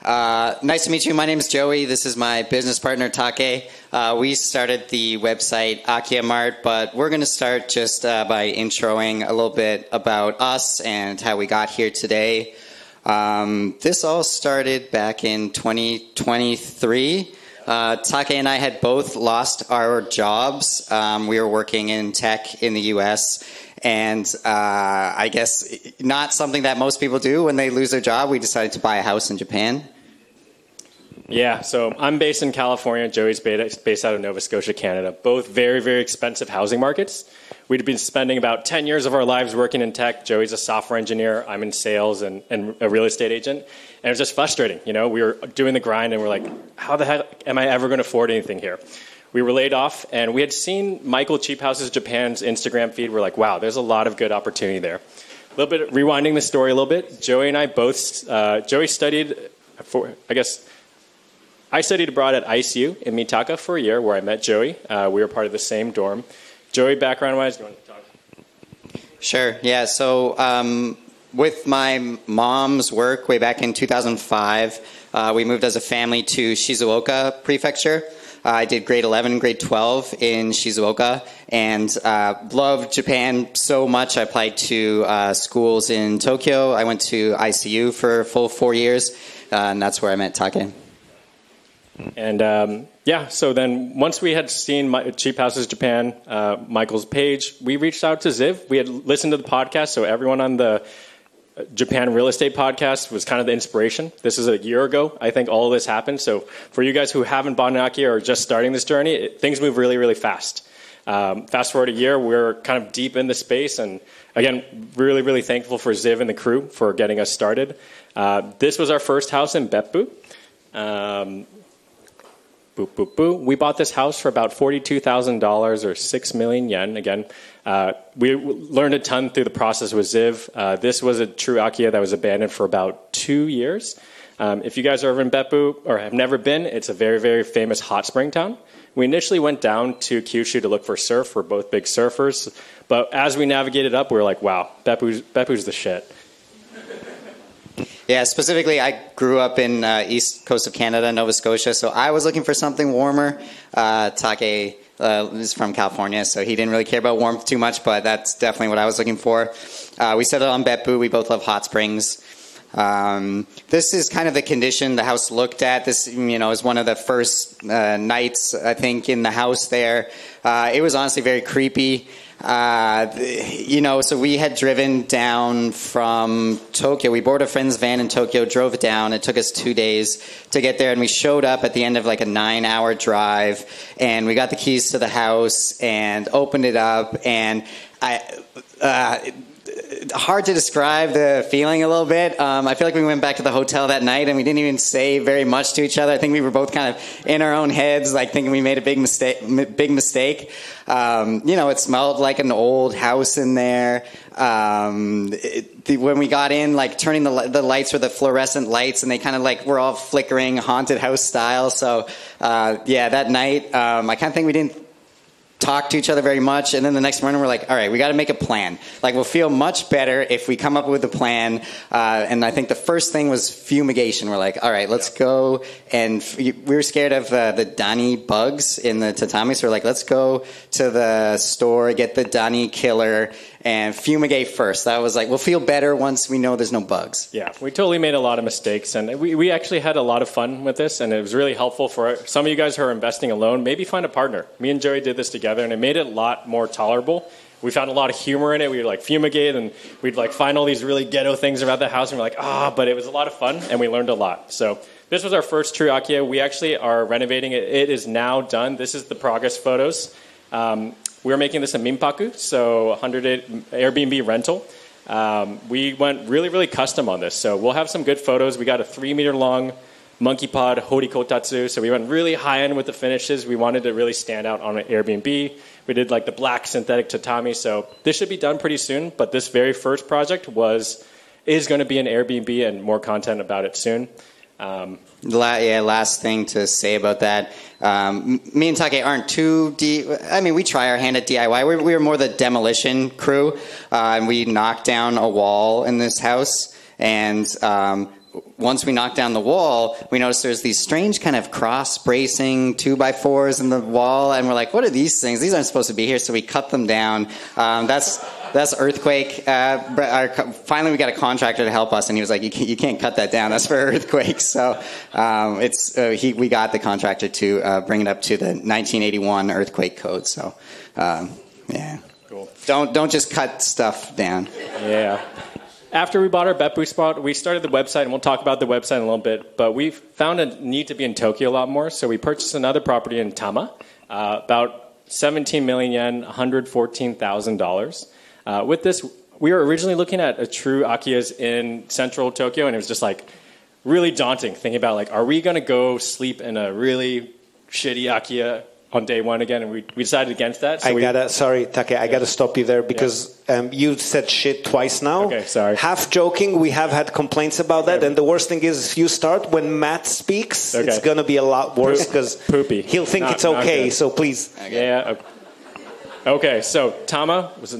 Nice to meet you. My name is Joey. This is my business partner, Take. We started the website Akiya Mart, but we're going to start just by introing a little bit about us and how we got here today. This all started back in 2023. Take and I had both lost our jobs. We were working in tech in the U.S., and I guess not something that most people do when they lose their job. We decided to buy a house in Japan. Yeah, so I'm based in California. Joey's based out of Nova Scotia, Canada. Both very, very expensive housing markets. We'd been spending about 10 years of our lives working in tech. Joey's a software engineer. I'm in sales and a real estate agent. And it was just frustrating. You know, we were doing the grind and we're like, how the heck am I ever going to afford anything here? We were laid off, and we had seen Michael Cheap Houses Japan's Instagram feed. We're like, wow, there's a lot of good opportunity there. A little bit, rewinding the story a little bit, Joey and I both, Joey studied, I studied abroad at ICU in Mitaka for a year where I met Joey. We were part of the same dorm. Joey, background-wise, do you want to talk? Sure, yeah. So with my mom's work way back in 2005, we moved as a family to Shizuoka Prefecture. I did grade 11 and grade 12 in Shizuoka and loved Japan so much. I applied to schools in Tokyo. I went to ICU for a full 4 years, and that's where I met Take. And so then once we had seen Cheap Houses Japan, Michael's page, we reached out to Ziv. We had listened to the podcast, so everyone on the Japan Real Estate Podcast was kind of the inspiration. This is a year ago, I think all of this happened. So for you guys who haven't bought an Akiya or just starting this journey, things move really, really fast. Fast forward a year, we're kind of deep in the space. And again, really, really thankful for Ziv and the crew for getting us started. This was our first house in Beppu. We bought this house for about $42,000 or 6 million yen. Again, we learned a ton through the process with Ziv. This was a true Akiya that was abandoned for about 2 years. If you guys are ever in Beppu or have never been, it's a very, very famous hot spring town. We initially went down to Kyushu to look for surf. We're both big surfers. But as we navigated up, we were like, wow, Beppu's the shit. Yeah, specifically, I grew up in east coast of Canada, Nova Scotia, so I was looking for something warmer. Take is from California, so he didn't really care about warmth too much, but that's definitely what I was looking for. We settled on Beppu. We both love hot springs. This is kind of the condition the house looked at. This, is one of the first nights, I think, in the house there. It was honestly very creepy. So we had driven down from Tokyo. We borrowed a friend's van in Tokyo, drove it down. It took us 2 days to get there, and we showed up at the end of like a 9-hour drive, and we got the keys to the house and opened it up, and hard to describe the feeling a little bit. I feel like we went back to the hotel that night and we didn't even say very much to each other. I think we were both kind of in our own heads, like thinking we made a big mistake. It smelled like an old house in there. When we got in, like turning the lights were the fluorescent lights, and they kind of like were all flickering, haunted house style. So that night, I kind of think we didn't talk to each other very much, and then the next morning we're like, all right, we got to make a plan. Like, we'll feel much better if we come up with a plan. And I think the first thing was fumigation. We're like, all right, let's go. And we were scared of the Dani bugs in the tatami, so we're like, let's go to the store, get the Dani killer, and fumigate first. That was like, we'll feel better once we know there's no bugs. Yeah, we totally made a lot of mistakes, and we actually had a lot of fun with this, and it was really helpful for some of you guys who are investing alone. Maybe find a partner. Me and Joey did this together, and it made it a lot more tolerable. We found a lot of humor in it. We would like fumigate, and we'd like find all these really ghetto things about the house, and we're like, but it was a lot of fun, and we learned a lot. So this was our first true Akiya. We actually are renovating it. It is now done. This is the progress photos. We're making this a minpaku, so 100 Airbnb rental. We went really, really custom on this. So we'll have some good photos. We got a 3-meter long monkey pod horikotatsu. So we went really high end with the finishes. We wanted to really stand out on an Airbnb. We did like the black synthetic tatami. So this should be done pretty soon. But this very first project is going to be an Airbnb, and more content about it soon. Last thing to say about that. Me and Take aren't too we try our hand at DIY. We were more the demolition crew, and we knocked down a wall in this house, and once we knocked down the wall, we noticed there's these strange kind of cross bracing 2x4s in the wall, and we're like, what are these things? These aren't supposed to be here, so we cut them down. That's earthquake. Finally, we got a contractor to help us, and he was like, "You can't cut that down. That's for earthquakes." So we got the contractor to bring it up to the 1981 earthquake code. So yeah, cool. Don't just cut stuff down. Yeah. After we bought our Beppu spot, we started the website, and we'll talk about the website in a little bit. But we found a need to be in Tokyo a lot more, so we purchased another property in Tama, about 17 million yen, $114,000. With this, we were originally looking at a true Akiya's in central Tokyo, and it was just like really daunting thinking about like, are we going to go sleep in a really shitty Akiya on day one again? And we decided against that. So sorry, Take, I gotta stop you there because you said shit twice now. Okay, sorry. Half joking, we have had complaints about that, and the worst thing is if you start when Matt speaks, it's gonna be a lot worse because he'll think it's okay. So please. Yeah. Okay, so Tama was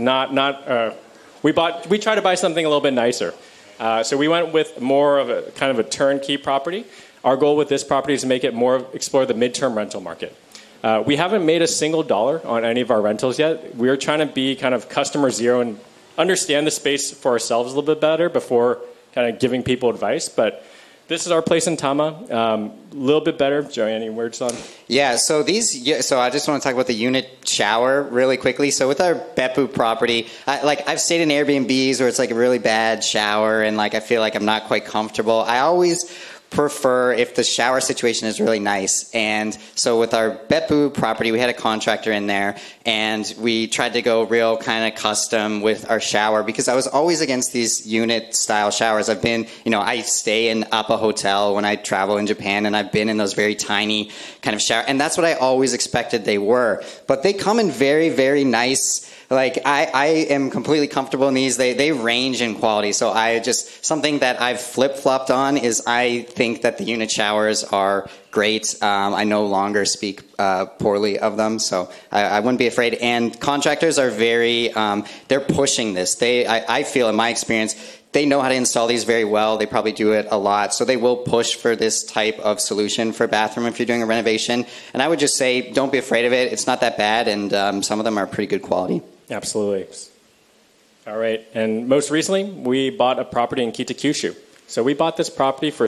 we tried to buy something a little bit nicer. So we went with more of a kind of a turnkey property. Our goal with this property is to make it explore the midterm rental market. We haven't made a single dollar on any of our rentals yet. We're trying to be kind of customer zero and understand the space for ourselves a little bit better before kind of giving people advice. But this is our place in Tama. A little bit better. Joey, any words on? Yeah, so I just want to talk about the unit shower really quickly. So with our Beppu property, I've stayed in Airbnbs where it's like a really bad shower and like I feel like I'm not quite comfortable. I always prefer if the shower situation is really nice. And so with our Beppu property, we had a contractor in there, and we tried to go real kind of custom with our shower because I was always against these unit style showers. I stay in Appa Hotel when I travel in Japan, and I've been in those very tiny kind of shower, and that's what I always expected they were. But they come in very, very nice. Like, I am completely comfortable in these. They range in quality. So something that I've flip-flopped on is I think that the unit showers are great. I no longer speak poorly of them, so I wouldn't be afraid. And contractors are they're pushing this. I feel in my experience, they know how to install these very well. They probably do it a lot. So they will push for this type of solution for a bathroom if you're doing a renovation. And I would just say, don't be afraid of it. It's not that bad, and some of them are pretty good quality. Absolutely. All right. And most recently, we bought a property in Kitakyushu. So we bought this property for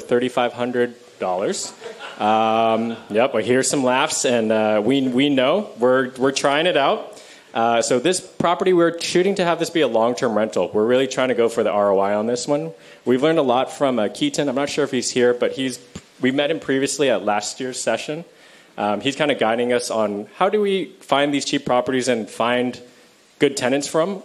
$3,500. Yep, I hear some laughs, and we know. We're trying it out. So this property, we're shooting to have this be a long-term rental. We're really trying to go for the ROI on this one. We've learned a lot from Keaton. I'm not sure if he's here, but we met him previously at last year's session. He's kind of guiding us on how do we find these cheap properties and find good tenants from.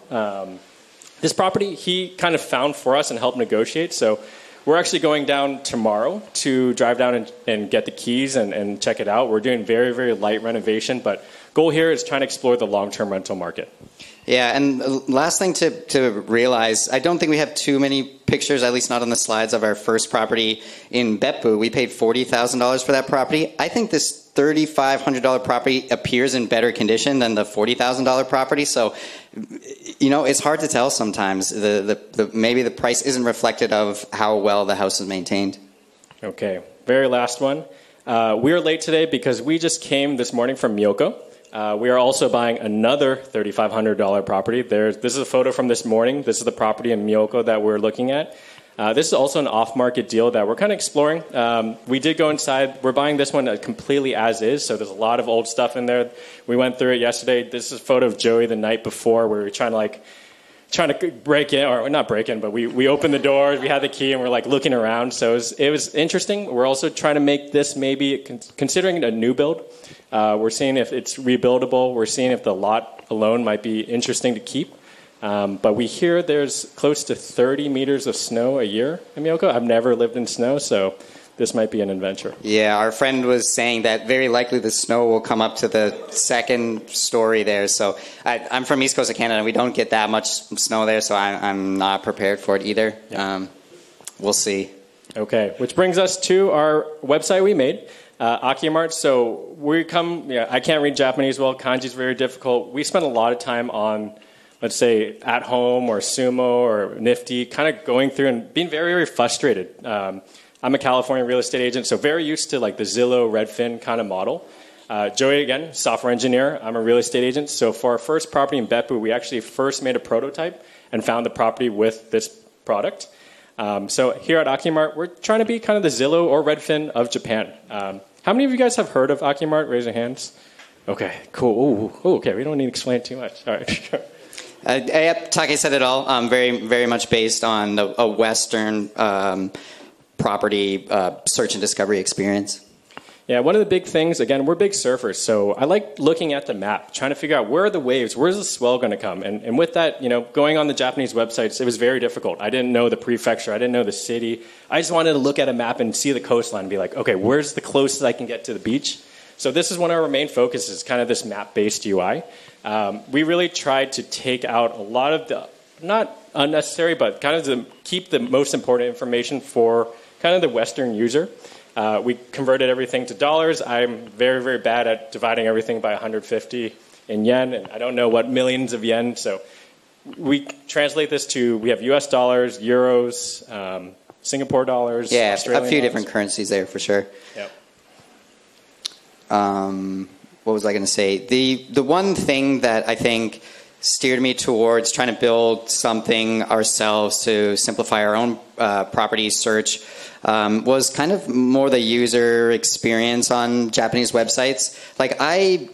This property, he kind of found for us and helped negotiate. So we're actually going down tomorrow to drive down and get the keys and check it out. We're doing very, very light renovation, but goal here is trying to explore the long-term rental market. Yeah, and last thing to realize, I don't think we have too many pictures, at least not on the slides, of our first property in Beppu. We paid $40,000 for that property. I think this $3,500 property appears in better condition than the $40,000 property. So, it's hard to tell sometimes. Maybe the price isn't reflective of how well the house is maintained. Okay, very last one. We are late today because we just came this morning from Miyoko. We are also buying another $3,500 property. This is a photo from this morning. This is the property in Miyoko that we're looking at. This is also an off-market deal that we're kind of exploring. We did go inside. We're buying this one completely as is, so there's a lot of old stuff in there. We went through it yesterday. This is a photo of Joey the night before where we were trying to break in, or not break in, but we opened the doors, we had the key, and we're looking around. So it was interesting. We're also trying to make this maybe, considering it a new build, we're seeing if it's rebuildable. We're seeing if the lot alone might be interesting to keep. But we hear there's close to 30 meters of snow a year in Miyoko. I've never lived in snow, so this might be an adventure. Yeah, our friend was saying that very likely the snow will come up to the second story there. So I'm from East Coast of Canada, and we don't get that much snow there, so I'm not prepared for it either. Yeah. We'll see. Okay, which brings us to our website we made, Akiyamart. So I can't read Japanese well. Kanji is very difficult. We spent a lot of time on, let's say, At Home or Sumo or Nifty, kind of going through and being very, very frustrated. I'm a California real estate agent, so very used to like the Zillow, Redfin kind of model. Joey, again, software engineer. I'm a real estate agent. So for our first property in Beppu, we actually first made a prototype and found the property with this product. So here at Akimart, we're trying to be kind of the Zillow or Redfin of Japan. How many of you guys have heard of Akimart? Raise your hands. Okay, cool. Ooh, okay, we don't need to explain too much. All right. Yep, Take said it all. Very, very much based on a Western property search and discovery experience. Yeah, one of the big things, again, we're big surfers, so I like looking at the map, trying to figure out where are the waves, where's the swell going to come? And with that, going on the Japanese websites, it was very difficult. I didn't know the prefecture, I didn't know the city. I just wanted to look at a map and see the coastline and be like, okay, where's the closest I can get to the beach? So this is one of our main focuses, kind of this map-based UI. We really tried to take out a lot of the, not unnecessary, but kind of to keep the most important information for kind of the Western user. We converted everything to dollars. I'm very, very bad at dividing everything by 150 in yen, and I don't know what millions of yen. So we translate this to, we have US dollars, euros, Singapore dollars, yeah, Australian a few dollars. different currencies there for sure. Yep. What was I going to say? The one thing that I think steered me towards trying to build something ourselves to simplify our own property search was kind of more the user experience on Japanese websites. Like I,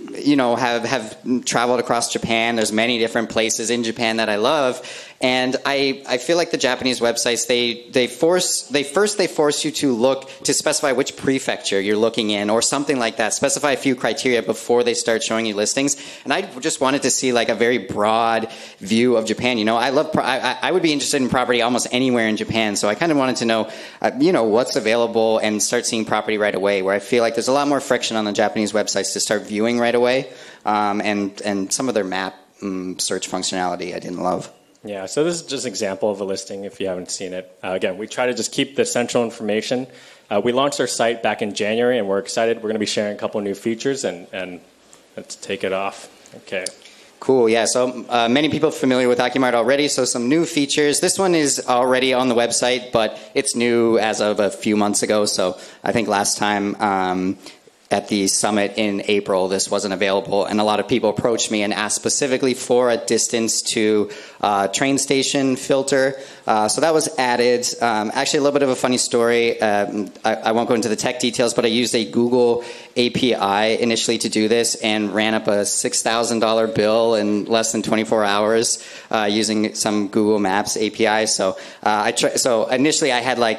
have traveled across Japan. There's many different places in Japan that I love, and I feel like the Japanese websites they force you to look to specify which prefecture you're looking in or something like that. Specify a few criteria before they start showing you listings. And I just wanted to see like a very broad view of Japan. I would be interested in property almost anywhere in Japan, so I kind of wanted to know, what's available and start seeing property right away. Where I feel like there's a lot more friction on the Japanese websites to start viewing right away, and some of their map search functionality I didn't love. Yeah, so this is just an example of a listing if you haven't seen it. Again, we try to just keep the central information. We launched our site back in January, and we're excited. We're going to be sharing a couple new features, and let's take it off. Okay. Cool, yeah. So many people are familiar with Akimart already, so some new features. This one is already on the website, but it's new as of a few months ago. So I think last time at the summit in April, this wasn't available, and a lot of people approached me and asked specifically for a distance to train station filter. So that was added. Actually, a little bit of a funny story. I won't go into the tech details, but I used a Google API initially to do this and ran up a $6,000 bill in less than 24 hours using some Google Maps API. So so initially I had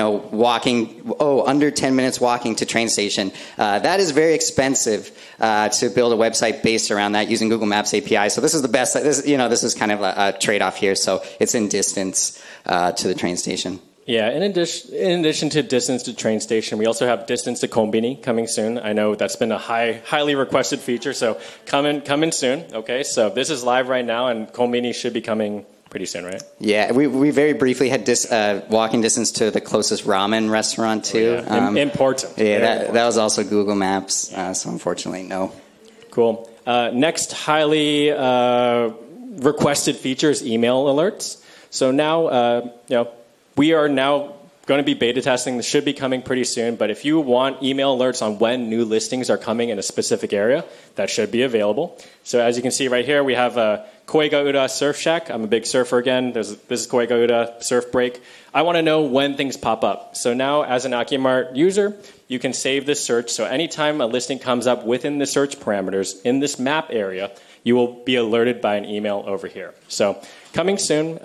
under 10 minutes walking to train station. That is very expensive to build a website based around that using Google Maps API. So this is the best. This is kind of a trade-off here. So it's in distance to the train station. Yeah, in addition to distance to train station, we also have distance to Konbini coming soon. I know that's been a highly requested feature, so come in soon. Okay, so this is live right now, and Konbini should be coming pretty soon, right? Yeah, we very briefly had walking distance to the closest ramen restaurant too. Oh, yeah. Important. Yeah, that was also Google Maps. So unfortunately, no. Cool. Next highly requested feature is email alerts. So now, we are now going to be beta testing. This should be coming pretty soon. But if you want email alerts on when new listings are coming in a specific area, that should be available. So as you can see right here, we have Koigaura Surf Shack. I'm a big surfer again. This is Koigaura Surf Break. I want to know when things pop up. So now as an Akimart user, you can save this search. So anytime a listing comes up within the search parameters in this map area, you will be alerted by an email over here. So coming soon,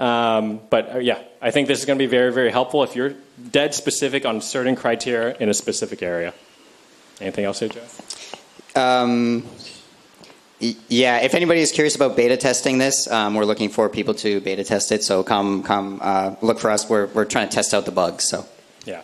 I think this is going to be very, very helpful if you're dead specific on certain criteria in a specific area. Anything else here, Joe? Yeah, if anybody is curious about beta testing this, we're looking for people to beta test it. So come look for us. We're trying to test out the bugs. So yeah.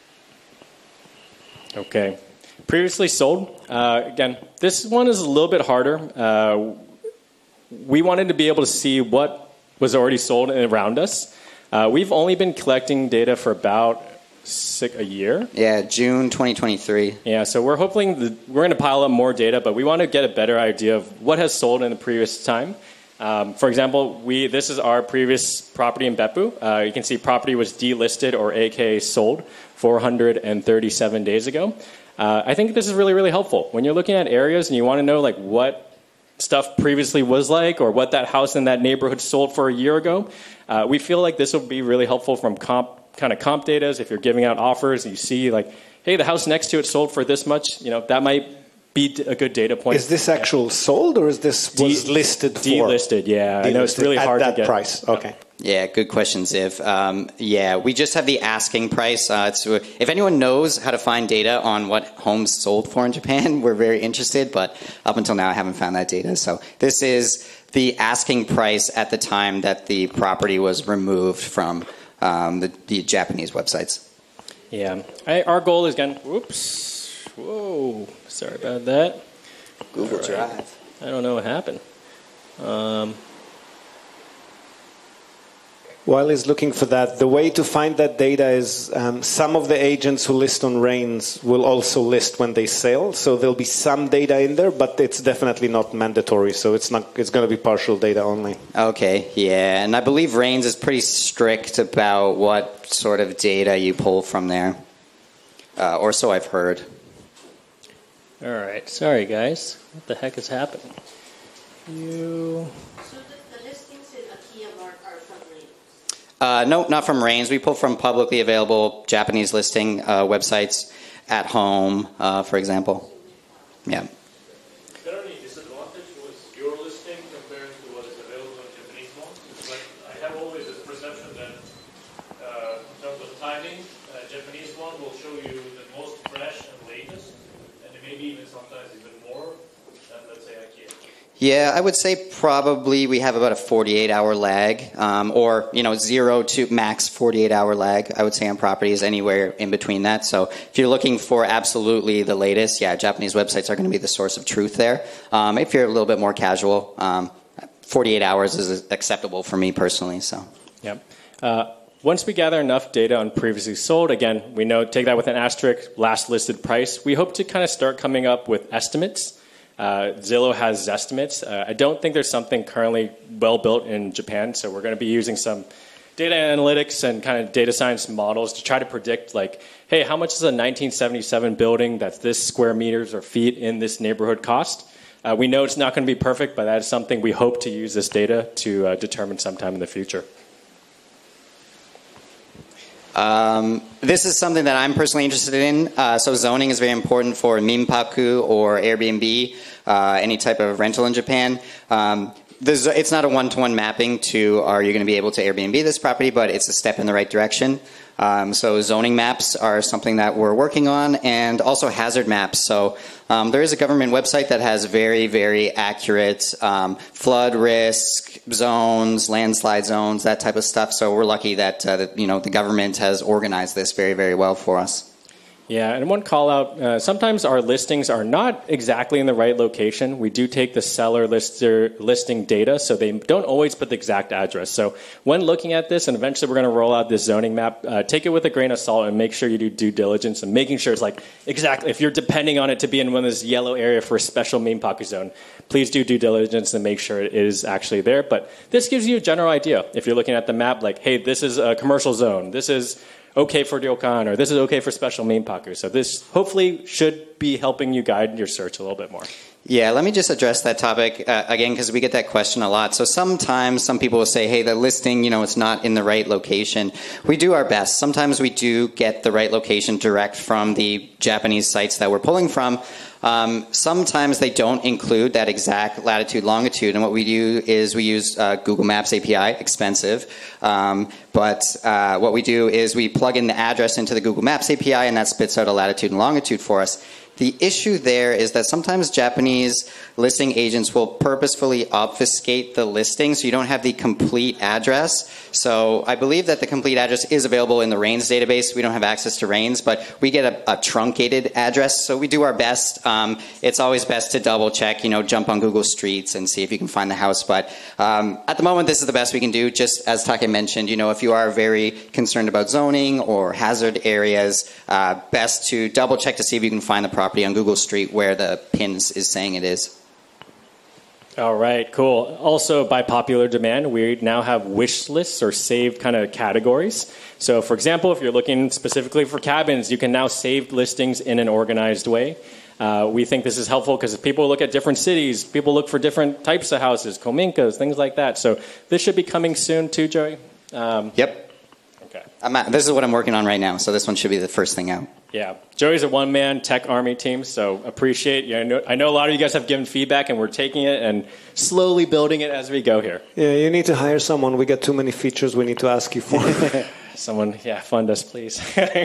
Okay. Previously sold. Again, this one is a little bit harder. We wanted to be able to see what was already sold around us. We've only been collecting data for about a year. Yeah, June 2023. Yeah, so we're hoping we're going to pile up more data, but we want to get a better idea of what has sold in the previous time. For example, this is our previous property in Beppu. You can see property was delisted or AKA sold 437 days ago. I think this is really, really helpful. When you're looking at areas and you want to know like what stuff previously was like or what that house in that neighborhood sold for a year ago, we feel like this will be really helpful from comp data. If you're giving out offers and you see like, hey, the house next to it sold for this much, that might be a good data point. Is this actual sold or is this was listed for? Delisted, yeah. I know it's really hard to get. At that price, okay. Yeah, good question, Ziv. We just have the asking price. If anyone knows how to find data on what homes sold for in Japan, we're very interested, but up until now I haven't found that data. So this is the asking price at the time that the property was removed from the Japanese websites. Yeah. Our goal is, again, whoa, sorry about that. Google Drive. I don't know what happened. While he's looking for that, the way to find that data is some of the agents who list on Rains will also list when they sell. So there'll be some data in there, but it's definitely not mandatory. So it's going to be partial data only. Okay, yeah. And I believe Rains is pretty strict about what sort of data you pull from there. Or so I've heard. All right. Sorry, guys. What the heck is happening? So the listings in IKEA Mart are from Rains? No, not from Rains. We pull from publicly available Japanese listing websites, At Home, for example. Yeah. Is there any disadvantage with your listing compared to what is available in Japanese ones? Like, I have always this perception that in terms of timing, Japanese one will show you the most fresh and latest, and maybe even sometimes even more than, let's say, IKEA. Yeah, I would say probably we have about a 48-hour lag, or 0 to max 48-hour lag, I would say, on properties, anywhere in between that. So if you're looking for absolutely the latest, yeah, Japanese websites are going to be the source of truth there. If you're a little bit more casual, 48 hours is acceptable for me personally. So. Yep. Once we gather enough data on previously sold, again, we know, take that with an asterisk, last listed price, we hope to kind of start coming up with estimates. Zillow has Zestimates. I don't think there's something currently well built in Japan, so we're going to be using some data analytics and kind of data science models to try to predict, like, hey, how much does a 1977 building that's this square meters or feet in this neighborhood cost? We know it's not going to be perfect, but that is something we hope to use this data to determine sometime in the future. This is something that I'm personally interested in. So zoning is very important for Minpaku or Airbnb, any type of rental in Japan. It's not a one-to-one mapping to are you going to be able to Airbnb this property, but it's a step in the right direction. So zoning maps are something that we're working on, and also hazard maps. So there is a government website that has very, very accurate flood risk zones, landslide zones, that type of stuff. So we're lucky that the government has organized this very, very well for us. Yeah, and one call out, sometimes our listings are not exactly in the right location. We do take the seller listing data, so they don't always put the exact address. So when looking at this, and eventually we're going to roll out this zoning map, take it with a grain of salt and make sure you do due diligence and making sure it's like exactly, if you're depending on it to be in one of this yellow area for a special Minpaku zone, please do due diligence and make sure it is actually there. But this gives you a general idea. If you're looking at the map, like, hey, this is a commercial zone, this is okay for ryokan, or this is okay for special Minpaku. So this hopefully should be helping you guide your search a little bit more. Yeah, let me just address that topic again, because we get that question a lot. So sometimes some people will say, hey, the listing, it's not in the right location. We do our best. Sometimes we do get the right location direct from the Japanese sites that we're pulling from. Sometimes they don't include that exact latitude, longitude, and what we do is we use Google Maps API, expensive, but what we do is we plug in the address into the Google Maps API, and that spits out a latitude and longitude for us. The issue there is that sometimes Japanese listing agents will purposefully obfuscate the listing so you don't have the complete address. So I believe that the complete address is available in the Rains database. We don't have access to Rains, but we get a truncated address. So we do our best. It's always best to double check, jump on Google Streets and see if you can find the house. But at the moment, this is the best we can do. Just as Take mentioned, if you are very concerned about zoning or hazard areas, best to double check to see if you can find the property on Google Street where the pin is saying it is. All right, cool. Also, by popular demand, we now have wish lists or saved kind of categories. So, for example, if you're looking specifically for cabins, you can now save listings in an organized way. We think this is helpful because people look at different cities, people look for different types of houses, Kominkas, things like that. So this should be coming soon too, Joey? Yep. Okay. This is what I'm working on right now, so this one should be the first thing out. Yeah, Joey's a one-man tech army team, so appreciate you. I know a lot of you guys have given feedback, and we're taking it and slowly building it as we go here. Yeah, you need to hire someone. We got too many features we need to ask you for. Someone, fund us, please.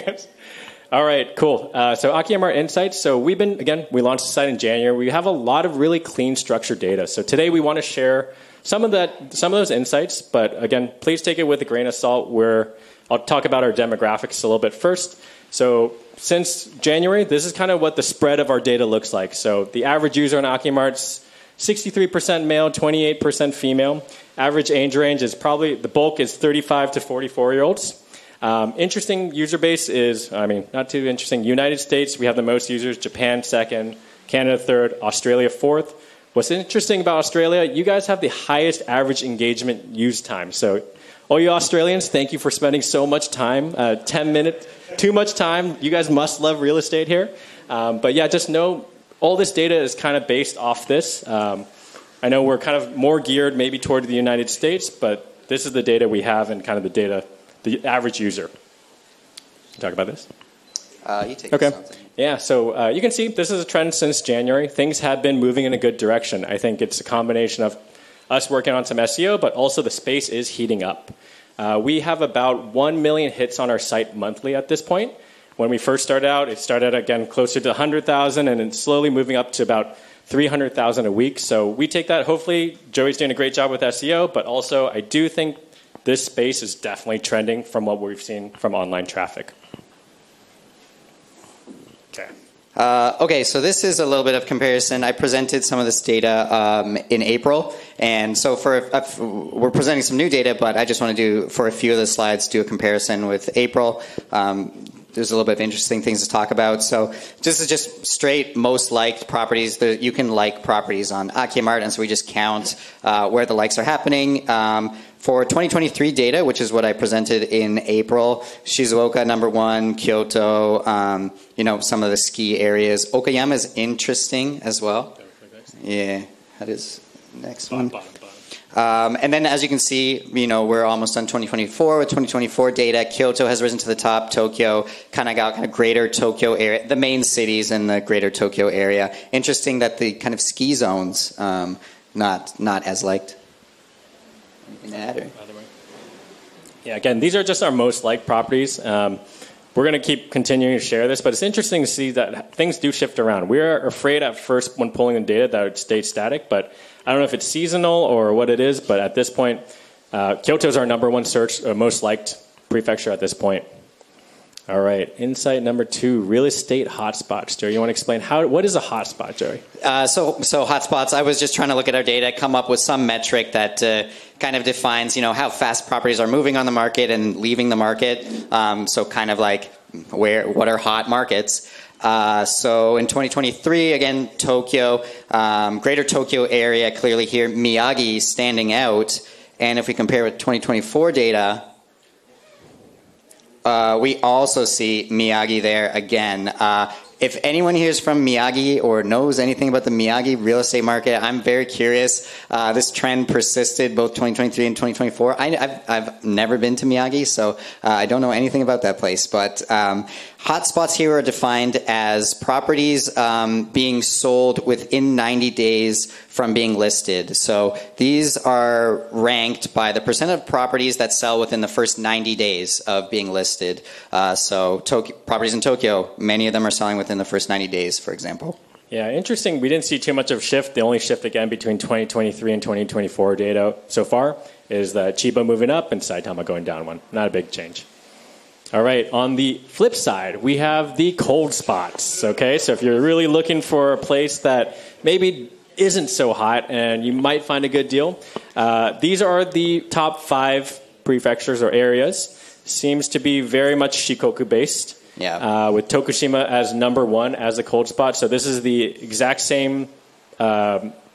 All right, cool. So AkihaMart Insights. So we launched the site in January. We have a lot of really clean, structured data. So today we want to share some of those insights, but again, please take it with a grain of salt. I'll talk about our demographics a little bit first. So since January, this is kind of what the spread of our data looks like. So the average user on AkihaMart's 63% male, 28% female. Average age range is probably, the bulk is 35 to 44-year-olds. Interesting user base is, not too interesting. United States, we have the most users. Japan, second. Canada, third. Australia, fourth. What's interesting about Australia, you guys have the highest average engagement use time. So all you Australians, thank you for spending so much time. 10 minutes, too much time. You guys must love real estate here. But yeah, just know all this data is kind of based off this. I know we're kind of more geared maybe toward the United States, but this is the data we have and kind of the average user. Talk about this? You take Okay. something. Yeah, so you can see this is a trend since January. Things have been moving in a good direction. I think it's a combination of us working on some SEO, but also the space is heating up. We have about 1 million hits on our site monthly at this point. When we first started out, it started again closer to 100,000 and it's slowly moving up to about 300,000 a week. So we take that. Hopefully, Joey's doing a great job with SEO, but also I do think this space is definitely trending from what we've seen from online traffic. Okay, so this is a little bit of comparison. I presented some of this data in April, and so we're presenting some new data, but I just want to for a few of the slides, do a comparison with April. There's a little bit of interesting things to talk about. So this is just straight most liked properties. You can like properties on AkihaMart, and so we just count where the likes are happening. For 2023 data, which is what I presented in April, Shizuoka #1, Kyoto, some of the ski areas. Okayama is interesting as well. Yeah, that is next one. And then as you can see, we're almost on 2024 with 2024 data. Kyoto has risen to the top. Tokyo, Kanagawa, kind of greater Tokyo area, the main cities in the greater Tokyo area. Interesting that the kind of ski zones, not as liked. Anything to add, or? Yeah, again, these are just our most liked properties. We're going to keep continuing to share this, but it's interesting to see that things do shift around. We are afraid at first when pulling the data that it would stay static, but I don't know if it's seasonal or what it is, but at this point, Kyoto is our #1 search, most liked prefecture at this point. All right, insight number 2, real estate hotspots. Joey, you want to explain what is a hotspot, Joey? So hotspots, I was just trying to look at our data, come up with some metric that kind of defines, how fast properties are moving on the market and leaving the market. So kind of like what are hot markets. So in 2023, again, Tokyo, greater Tokyo area, clearly here, Miyagi standing out. And if we compare with 2024 data, we also see Miyagi there again. If anyone here is from Miyagi or knows anything about the Miyagi real estate market, I'm very curious. This trend persisted both 2023 and 2024. I've never been to Miyagi, so I don't know anything about that place. But hotspots here are defined as properties being sold within 90 days from being listed. So these are ranked by the percent of properties that sell within the first 90 days of being listed. So properties in Tokyo, many of them are selling within the first 90 days, for example. Yeah, interesting. We didn't see too much of a shift. The only shift, again, between 2023 and 2024 data so far is that Chiba moving up and Saitama going down one. Not a big change. All right, on the flip side, we have the cold spots, okay? So if you're really looking for a place that maybe isn't so hot and you might find a good deal, these are the top 5 prefectures or areas. Seems to be very much Shikoku-based. Yeah. With Tokushima as #1 as a cold spot. So this is the exact same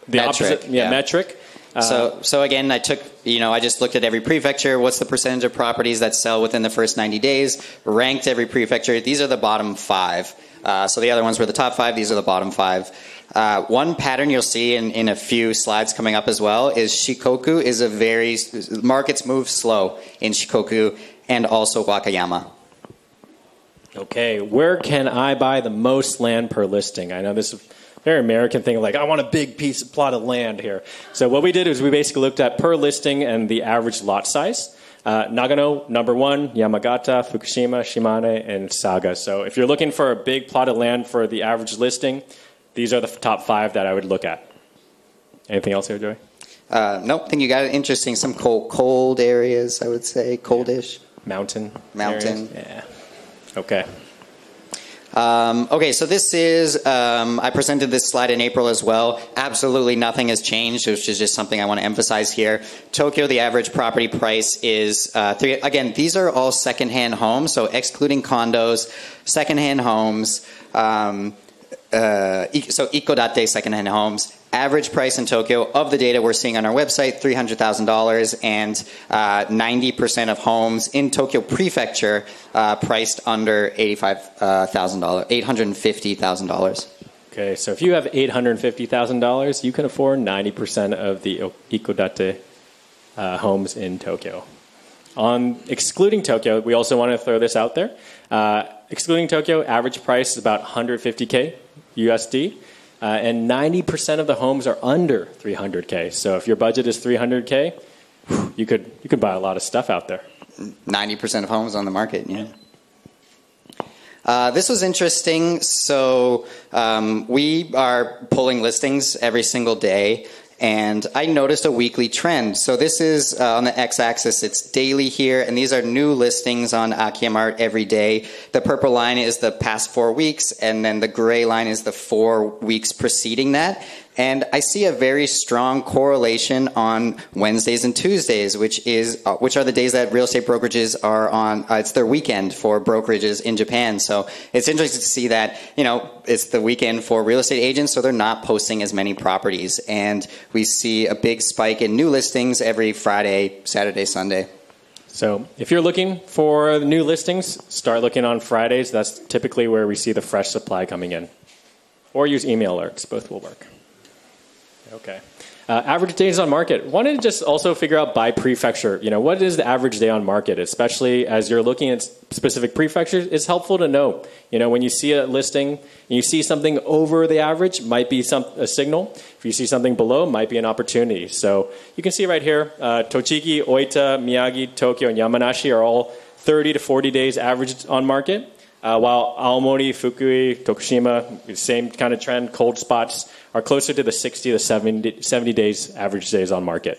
the Metric, opposite, yeah. metric. So again, I just looked at every prefecture. What's the percentage of properties that sell within the first 90 days? Ranked every prefecture. These are the bottom 5. So the other ones were the top 5. These are the bottom 5. One pattern you'll see in a few slides coming up as well is Shikoku is markets move slow in Shikoku and also Wakayama. Okay, where can I buy the most land per listing? I know this is a very American thing, like I want a big plot of land here. So what we did is we basically looked at per listing and the average lot size. Nagano, number 1, Yamagata, Fukushima, Shimane, and Saga. So if you're looking for a big plot of land for the average listing, these are the top 5 that I would look at. Anything else here, Joey? Nope, I think you got it interesting. Some cold areas, I would say, coldish. Mountain. Mountain. Areas? Yeah. Okay. Okay, so this is, I presented this slide in April as well. Absolutely nothing has changed, which is just something I want to emphasize here. Tokyo, the average property price is, again, these are all secondhand homes, so excluding condos, secondhand homes, so ikodate secondhand homes. Average price in Tokyo of the data we're seeing on our website, $300,000, and 90% of homes in Tokyo Prefecture priced under $85,000, $850,000. Okay, so if you have $850,000, you can afford 90% of the ikodate homes in Tokyo. On excluding Tokyo, we also want to throw this out there. Excluding Tokyo, average price is about $150K USD. And 90% of the homes are under 300K. So if your budget is 300K, you could buy a lot of stuff out there. 90% of homes on the market, yeah. This was interesting. So we are pulling listings every single day, and I noticed a weekly trend. So this is on the x-axis, it's daily here, and these are new listings on Akiyamart every day. The purple line is the past 4 weeks, and then the gray line is the 4 weeks preceding that. And I see a very strong correlation on Wednesdays and Tuesdays, which are the days that real estate brokerages are on. It's their weekend for brokerages in Japan. So it's interesting to see that, it's the weekend for real estate agents, so they're not posting as many properties. And we see a big spike in new listings every Friday, Saturday, Sunday. So if you're looking for new listings, start looking on Fridays. That's typically where we see the fresh supply coming in. Or use email alerts. Both will work. Okay. Average days on market. Wanted to just also figure out by prefecture. What is the average day on market? Especially as you're looking at specific prefectures, it's helpful to know. When you see a listing and you see something over the average, might be a signal. If you see something below, might be an opportunity. So you can see right here, Tochigi, Oita, Miyagi, Tokyo, and Yamanashi are all 30 to 40 days average on market. While Aomori, Fukui, Tokushima, same kind of trend, cold spots are closer to the 60 to 70 days average days on market.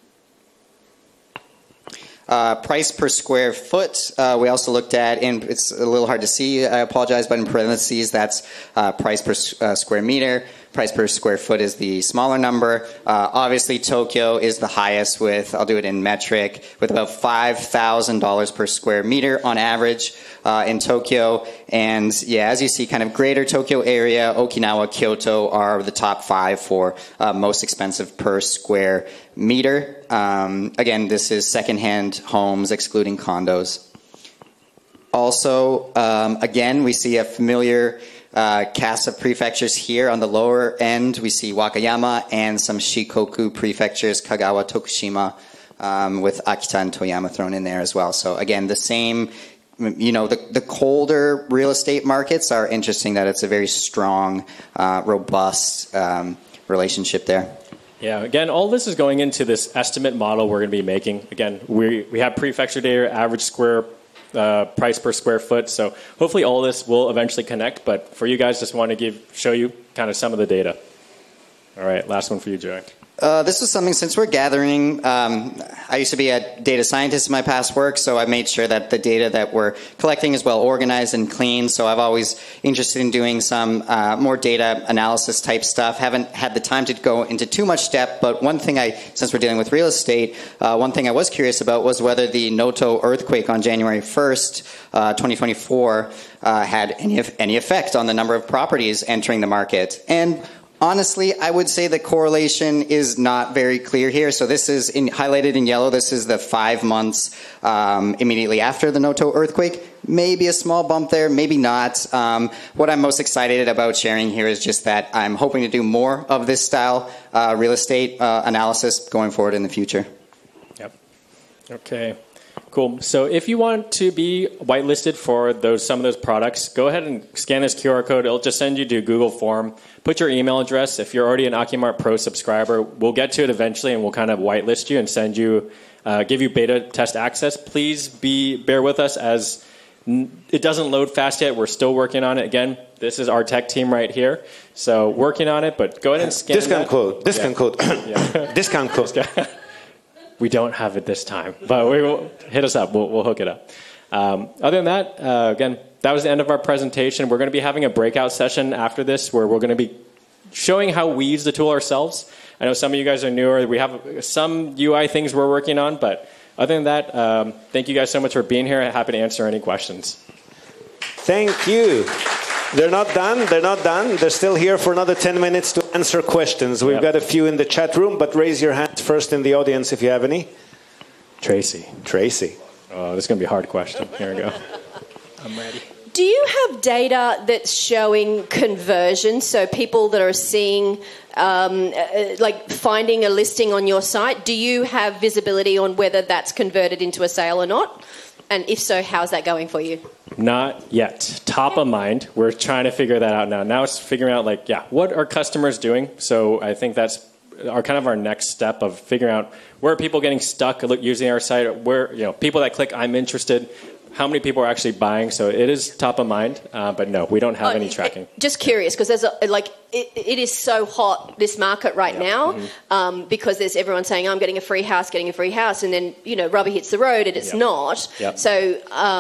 Price per square foot, we also looked at, and it's a little hard to see, I apologize, but in parentheses, that's price per square meter. Price per square foot is the smaller number. Obviously, Tokyo is the highest I'll do it in metric, with about $5,000 per square meter on average in Tokyo. And yeah, as you see, kind of greater Tokyo area, Okinawa, Kyoto are the top 5 for most expensive per square meter. Again, this is secondhand homes, excluding condos. Also, again, we see a familiar cast of prefectures here. On the lower end, we see Wakayama and some Shikoku prefectures, Kagawa, Tokushima, with Akita and Toyama thrown in there as well. So again, the same, the colder real estate markets are interesting that it's a very strong, robust relationship there. Yeah, again, all this is going into this estimate model we're going to be making. Again, we have prefecture data, average price per square foot. So hopefully all this will eventually connect. But for you guys, just want to show you kind of some of the data. All right, last one for you, Joey. This is something, since we're gathering, I used to be a data scientist in my past work, so I made sure that the data that we're collecting is well organized and clean. So I've always interested in doing some more data analysis type stuff. Haven't had the time to go into too much depth, but one thing since we're dealing with real estate, one thing I was curious about was whether the Noto earthquake on January 1st, 2024, had any effect on the number of properties entering the market. And Honestly, I would say the correlation is not very clear here. So this is highlighted in yellow. This is the 5 months immediately after the Noto earthquake. Maybe a small bump there, maybe not. What I'm most excited about sharing here is just that I'm hoping to do more of this style real estate analysis going forward in the future. Yep. Okay. Cool. So if you want to be whitelisted for some of those products, go ahead and scan this QR code. It'll just send you to a Google form. Put your email address. If you're already an AccuMart Pro subscriber, we'll get to it eventually, and we'll kind of whitelist you and send you, give you beta test access. Please bear with us as it doesn't load fast yet. We're still working on it. Again, this is our tech team right here, so working on it. But go ahead and scan discount code. Discount code. Yeah. Discount code. We don't have it this time, but we will hit us up. We'll hook it up. Other than that, again, that was the end of our presentation. We're going to be having a breakout session after this where we're going to be showing how we use the tool ourselves. I know some of you guys are newer. We have some UI things we're working on, but other than that, thank you guys so much for being here. I'm happy to answer any questions. Thank you. They're not done. They're not done. They're still here for another 10 minutes to answer questions. We've got a few in the chat room, but raise your hands first in the audience if you have any. Tracy. Oh, this is going to be a hard question. Here we go. I'm ready. Do you have data that's showing conversion? So people that are seeing, like finding a listing on your site, do you have visibility on whether that's converted into a sale or not? And if so, how's that going for you? Not yet. Top of mind. We're trying to figure that out now. Now it's figuring out, what are customers doing? So I think that's our next step of figuring out where are people getting stuck using our site, where people that click I'm interested, how many people are actually buying. So it is top of mind, but no, we don't have any tracking. Just curious, because there's it is so hot, this market right now, because there's everyone saying I'm getting a free house, and then rubber hits the road and it's not. Yep. So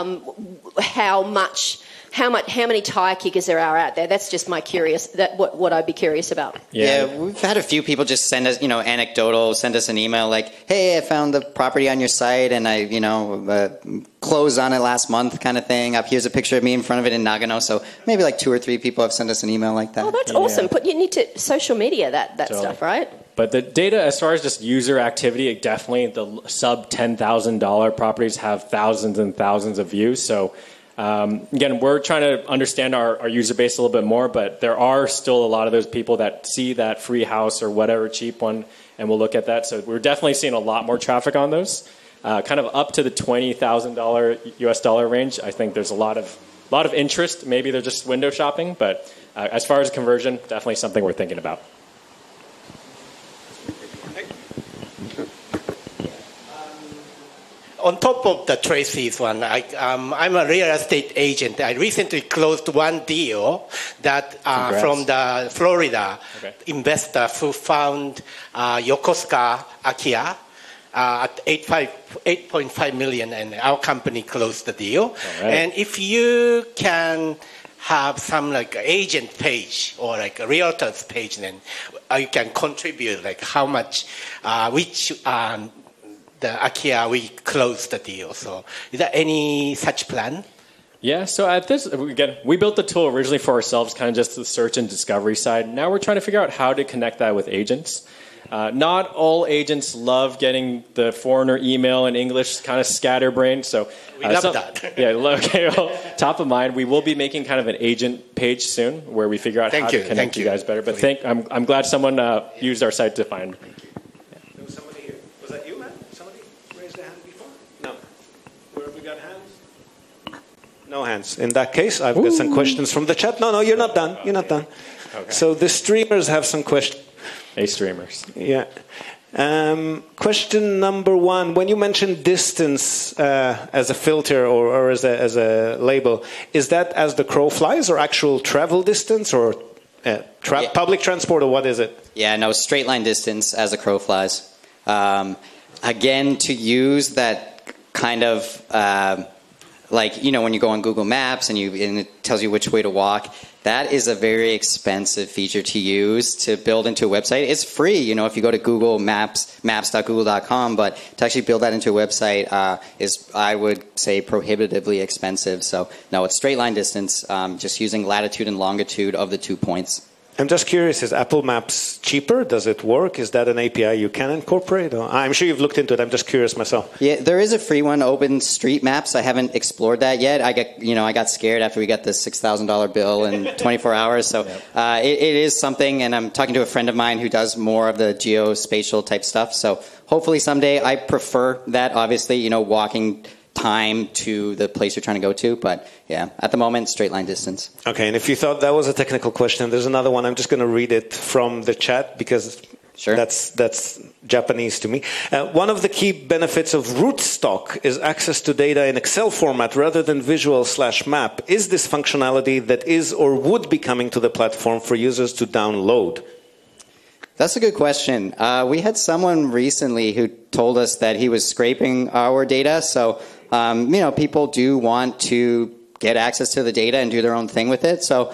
how many tire kickers there are out there? That's just what I'd be curious about. Yeah, we've had a few people just send us, anecdotal, send us an email like, hey, I found the property on your site and I, closed on it last month kind of thing. Here's a picture of me in front of it in Nagano. So maybe 2 or 3 people have sent us an email like that. Oh, that's awesome. But you need to social media that stuff, right? But the data, as far as just user activity, definitely the sub $10,000 properties have thousands and thousands of views. So again, we're trying to understand our user base a little bit more, but there are still a lot of those people that see that free house or whatever cheap one, and we'll look at that. So we're definitely seeing a lot more traffic on those, kind of up to the $20,000 US dollar range. I think there's a lot of interest. Maybe they're just window shopping, but as far as conversion, definitely something we're thinking about. On top of the Tracy's one, I'm a real estate agent. I recently closed one deal that from the Florida investor who found Yokosuka Akiya at $8.5 million, and our company closed the deal. Right. And if you can have some agent page or a realtor's page, then you can contribute how much, the Akiya, we closed the deal. So is there any such plan? Yeah, so at this, again, we built the tool originally for ourselves, kind of just the search and discovery side. Now we're trying to figure out how to connect that with agents. Not all agents love getting the foreigner email in English, kind of scatterbrained. So we love that. Yeah, okay. Well, top of mind, we will be making kind of an agent page soon where we figure out how to connect you guys better. But I'm glad someone used our site to find. No hands. In that case, I've got some questions from the chat. No, you're not done. You're not done. Okay. So the streamers have some questions. Hey, streamers. Yeah. Question number 1. When you mentioned distance as a filter or as a label, is that as the crow flies or actual travel distance or public transport, or what is it? Yeah, no, straight line distance as a crow flies. Again, to use that kind of... when you go on Google Maps and it tells you which way to walk, that is a very expensive feature to use to build into a website. It's free, if you go to Google Maps, maps.google.com, but to actually build that into a website is, I would say, prohibitively expensive. So, no, it's straight line distance, just using latitude and longitude of the 2 points. I'm just curious, is Apple Maps cheaper? Does it work? Is that an API you can incorporate? I'm sure you've looked into it. I'm just curious myself. Yeah, there is a free one, OpenStreetMaps. I haven't explored that yet. I got scared after we got the $6,000 bill in 24 hours. So it is something, and I'm talking to a friend of mine who does more of the geospatial type stuff. So hopefully someday. I prefer that, obviously, walking time to the place you're trying to go to, but yeah, at the moment, straight line distance. Okay, and if you thought that was a technical question, there's another one. I'm just going to read it from the chat because that's Japanese to me. One of the key benefits of Rootstock is access to data in Excel format rather than visual/map. Is this functionality that is or would be coming to the platform for users to download? That's a good question. We had someone recently who told us that he was scraping our data, so people do want to get access to the data and do their own thing with it. So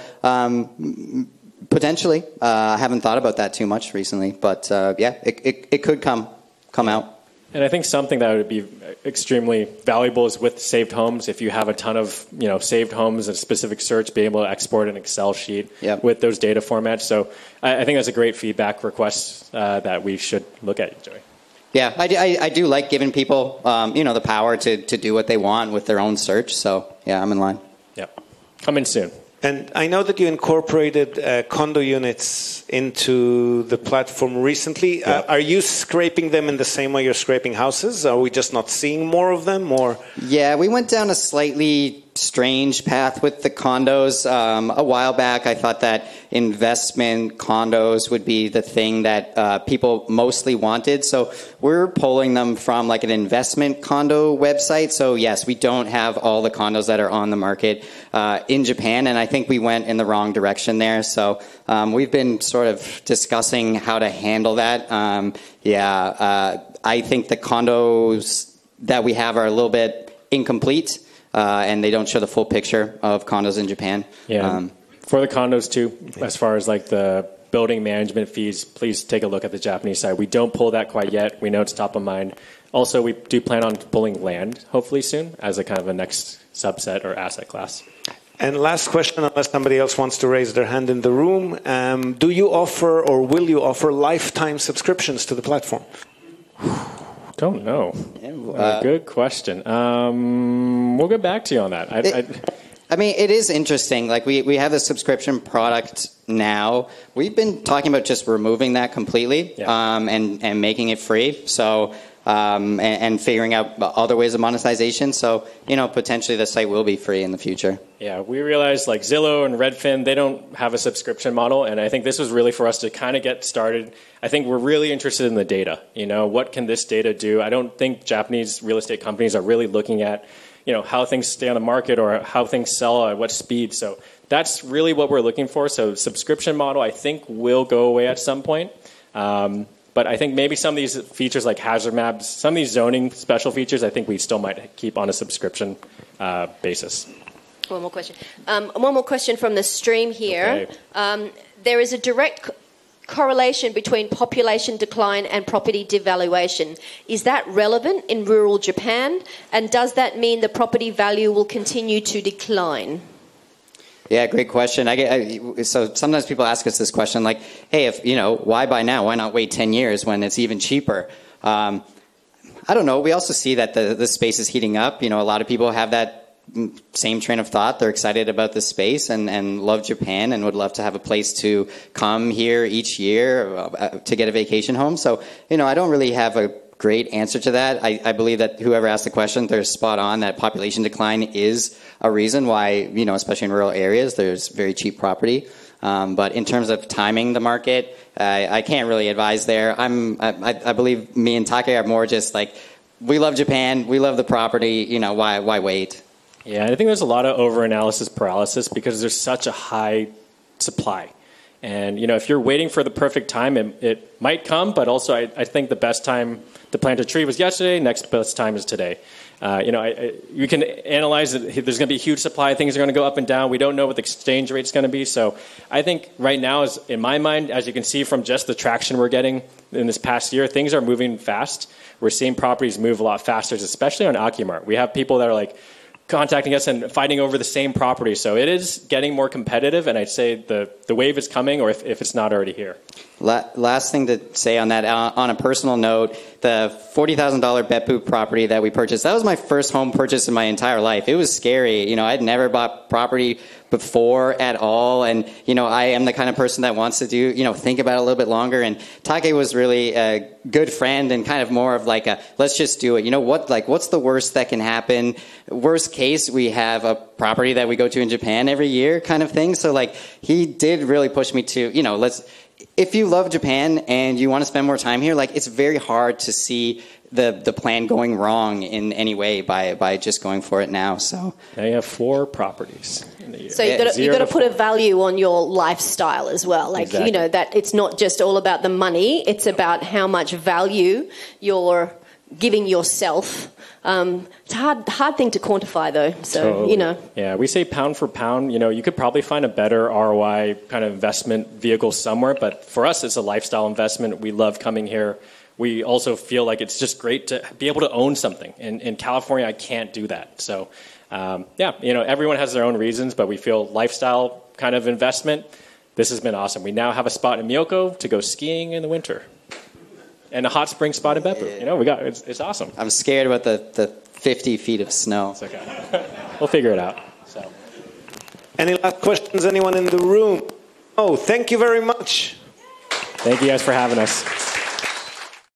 potentially, I haven't thought about that too much recently, but it could come out. And I think something that would be extremely valuable is with saved homes. If you have a ton of saved homes and specific search, being able to export an Excel sheet with those data formats. So I think that's a great feedback request that we should look at, Joey. Yeah, I do like giving people the power to do what they want with their own search. So yeah, I'm in line. Yeah, coming soon. And I know that you incorporated condo units into the platform recently. Yeah. Are you scraping them in the same way you're scraping houses? Are we just not seeing more of them? Or yeah, we went down a slightly strange path with the condos. A while back, I thought that investment condos would be the thing that people mostly wanted. So we're pulling them from like an investment condo website. So yes, we don't have all the condos that are on the market in Japan, and I think we went in the wrong direction there. So we've been sort of discussing how to handle that. I think the condos that we have are a little bit incomplete. And they don't show the full picture of condos in Japan. Yeah. For the condos too, as far as like the building management fees, please take a look at the Japanese side. We don't pull that quite yet. We know it's top of mind. Also, we do plan on pulling land hopefully soon as a kind of a next subset or asset class. And last question, unless somebody else wants to raise their hand in the room, do you offer or will you offer lifetime subscriptions to the platform? Don't know. Good question. We'll get back to you on that. I mean, it is interesting. Like we have a subscription product now. We've been talking about just removing that completely and making it free. So and figuring out other ways of monetization. So potentially the site will be free in the future. Yeah, we realized like Zillow and Redfin, they don't have a subscription model, and I think this was really for us to kind of get started. I think we're really interested in the data. What can this data do? I don't think Japanese real estate companies are really looking at, how things stay on the market or how things sell at what speed. So that's really what we're looking for. So subscription model, I think, will go away at some point. But I think maybe some of these features like hazard maps, some of these zoning special features, I think we still might keep on a subscription basis. One more question. One more question from the stream here. Okay. There is a direct correlation between population decline and property devaluation. Is that relevant in rural Japan? And does that mean the property value will continue to decline? Yeah, great question. So sometimes people ask us this question like, hey, if why buy now? Why not wait 10 years when it's even cheaper? I don't know. We also see that the space is heating up. A lot of people have that same train of thought. They're excited about the space and love Japan and would love to have a place to come here each year to get a vacation home. So, I don't really have a great answer to that. I believe that whoever asked the question, they're spot on that population decline is a reason why, especially in rural areas, there's very cheap property. But in terms of timing the market, I can't really advise there. I believe me and Take are more just like, we love Japan, we love the property, why wait? Yeah, I think there's a lot of over-analysis paralysis because there's such a high supply. And, if you're waiting for the perfect time, it might come, but also I think the best time to plant a tree was yesterday, next best time is today. You can analyze it. There's going to be a huge supply. Things are going to go up and down. We don't know what the exchange rate is going to be. So I think right now, in my mind, as you can see from just the traction we're getting in this past year, things are moving fast. We're seeing properties move a lot faster, especially on AccuMart. We have people that are like contacting us and fighting over the same property. So it is getting more competitive, and I'd say the wave is coming, or if it's not already here. Last thing to say on that, on a personal note, the $40,000 Beppu property that we purchased, that was my first home purchase in my entire life. It was scary. You know, I'd never bought property before at all, and you know, I am the kind of person that wants to do, you know, think about it a little bit longer. And Take was really a good friend and kind of more of like a let's just do it. You know what? Like, what's the worst that can happen? Worst case, we have a property that we go to in Japan every year, kind of thing. So like, he did really push me to, you know, let's. If you love Japan and you want to spend more time here, like, it's very hard to see the plan going wrong in any way by just going for it now. So now you have 4 properties in the year. So you've got to put a value on your lifestyle as well. Like, exactly. You know, that it's not just all about the money. It's about how much value you're giving yourself. It's a hard thing to quantify, though. So, totally. You know. Yeah, we say pound for pound. You know, you could probably find a better ROI kind of investment vehicle somewhere. But for us, it's a lifestyle investment. We love coming here. We also feel like it's just great to be able to own something. In California, I can't do that. So, yeah, you know, everyone has their own reasons, but we feel lifestyle kind of investment. This has been awesome. We now have a spot in Miyoko to go skiing in the winter. And a hot spring spot in Beppu. You know, it's awesome. I'm scared about the 50 feet of snow. It's okay. We'll figure it out. So, Any last questions? Anyone in the room? Oh, thank you very much. thank you guys for having us.